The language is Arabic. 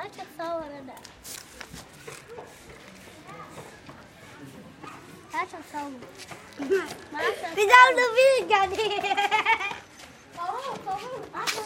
عادش اتصور انا. عادش اتصور. ما عادش في دولة فيك يعني. اتصور.